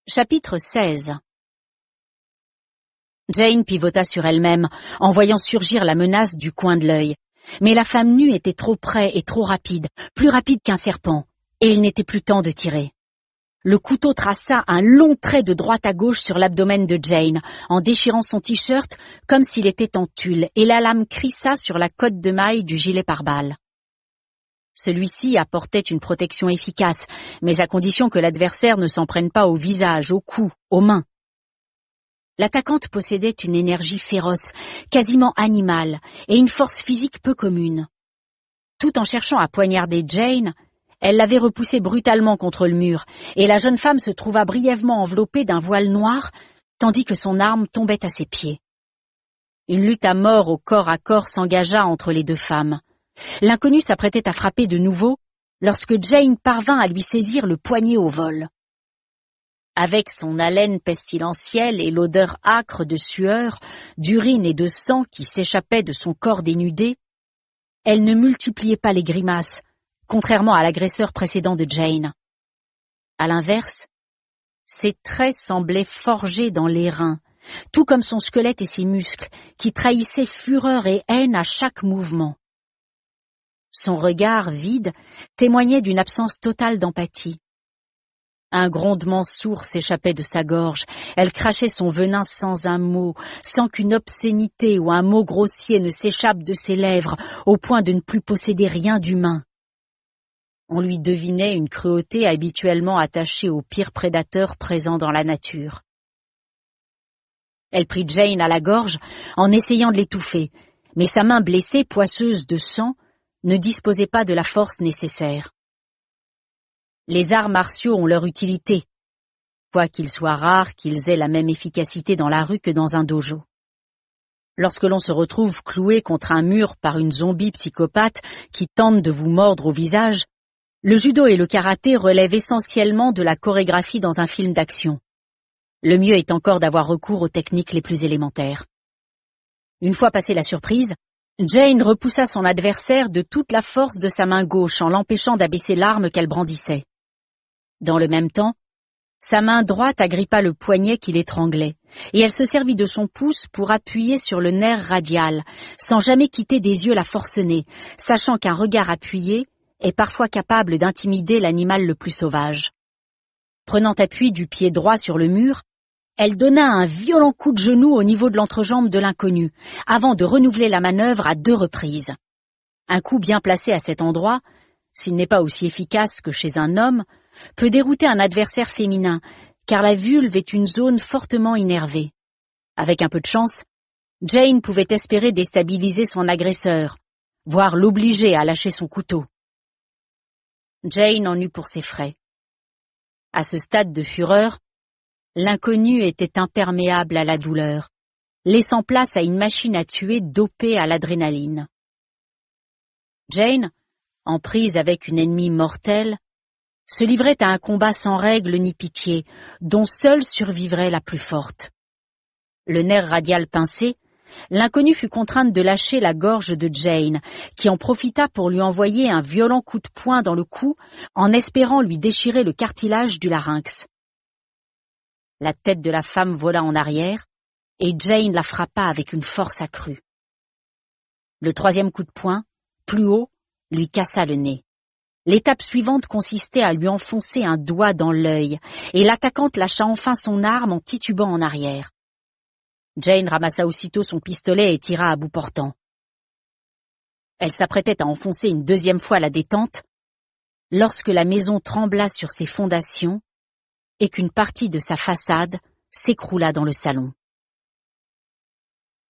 Chapitre 16. Jane pivota sur elle-même, en voyant surgir la menace du coin de l'œil. Mais la femme nue était trop près et trop rapide, plus rapide qu'un serpent, et il n'était plus temps de tirer. Le couteau traça un long trait de droite à gauche sur l'abdomen de Jane, en déchirant son t-shirt comme s'il était en tulle, et la lame crissa sur la cotte de maille du gilet pare-balles. Celui-ci apportait une protection efficace, mais à condition que l'adversaire ne s'en prenne pas au visage, au cou, aux mains. L'attaquante possédait une énergie féroce, quasiment animale, et une force physique peu commune. Tout en cherchant à poignarder Jane, elle l'avait repoussée brutalement contre le mur, et la jeune femme se trouva brièvement enveloppée d'un voile noir, tandis que son arme tombait à ses pieds. Une lutte à mort au corps à corps s'engagea entre les deux femmes. L'inconnu s'apprêtait à frapper de nouveau, lorsque Jane parvint à lui saisir le poignet au vol. Avec son haleine pestilentielle et l'odeur âcre de sueur, d'urine et de sang qui s'échappait de son corps dénudé, elle ne multipliait pas les grimaces, contrairement à l'agresseur précédent de Jane. À l'inverse, ses traits semblaient forgés dans l'airain, tout comme son squelette et ses muscles, qui trahissaient fureur et haine à chaque mouvement. Son regard vide témoignait d'une absence totale d'empathie. Un grondement sourd s'échappait de sa gorge. Elle crachait son venin sans un mot, sans qu'une obscénité ou un mot grossier ne s'échappe de ses lèvres, au point de ne plus posséder rien d'humain. On lui devinait une cruauté habituellement attachée aux pires prédateurs présents dans la nature. Elle prit Jane à la gorge en essayant de l'étouffer, mais sa main blessée, poisseuse de sang, ne disposait pas de la force nécessaire. Les arts martiaux ont leur utilité, quoiqu'il soit rare qu'ils aient la même efficacité dans la rue que dans un dojo. Lorsque l'on se retrouve cloué contre un mur par une zombie psychopathe qui tente de vous mordre au visage, le judo et le karaté relèvent essentiellement de la chorégraphie dans un film d'action. Le mieux est encore d'avoir recours aux techniques les plus élémentaires. Une fois passée la surprise, Jane repoussa son adversaire de toute la force de sa main gauche en l'empêchant d'abaisser l'arme qu'elle brandissait. Dans le même temps, sa main droite agrippa le poignet qui l'étranglait, et elle se servit de son pouce pour appuyer sur le nerf radial, sans jamais quitter des yeux la forcenée, sachant qu'un regard appuyé est parfois capable d'intimider l'animal le plus sauvage. Prenant appui du pied droit sur le mur, elle donna un violent coup de genou au niveau de l'entrejambe de l'inconnu, avant de renouveler la manœuvre à 2 reprises. Un coup bien placé à cet endroit, s'il n'est pas aussi efficace que chez un homme, peut dérouter un adversaire féminin, car la vulve est une zone fortement innervée. Avec un peu de chance, Jane pouvait espérer déstabiliser son agresseur, voire l'obliger à lâcher son couteau. Jane en eut pour ses frais. À ce stade de fureur, l'inconnu était imperméable à la douleur, laissant place à une machine à tuer dopée à l'adrénaline. Jane, en prise avec une ennemie mortelle, se livrait à un combat sans règle ni pitié, dont seule survivrait la plus forte. Le nerf radial pincé, l'inconnu fut contrainte de lâcher la gorge de Jane, qui en profita pour lui envoyer un violent coup de poing dans le cou, en espérant lui déchirer le cartilage du larynx. La tête de la femme vola en arrière, et Jane la frappa avec une force accrue. Le 3e coup de poing, plus haut, lui cassa le nez. L'étape suivante consistait à lui enfoncer un doigt dans l'œil, et l'attaquante lâcha enfin son arme en titubant en arrière. Jane ramassa aussitôt son pistolet et tira à bout portant. Elle s'apprêtait à enfoncer une 2e fois la détente, lorsque la maison trembla sur ses fondations et qu'une partie de sa façade s'écroula dans le salon.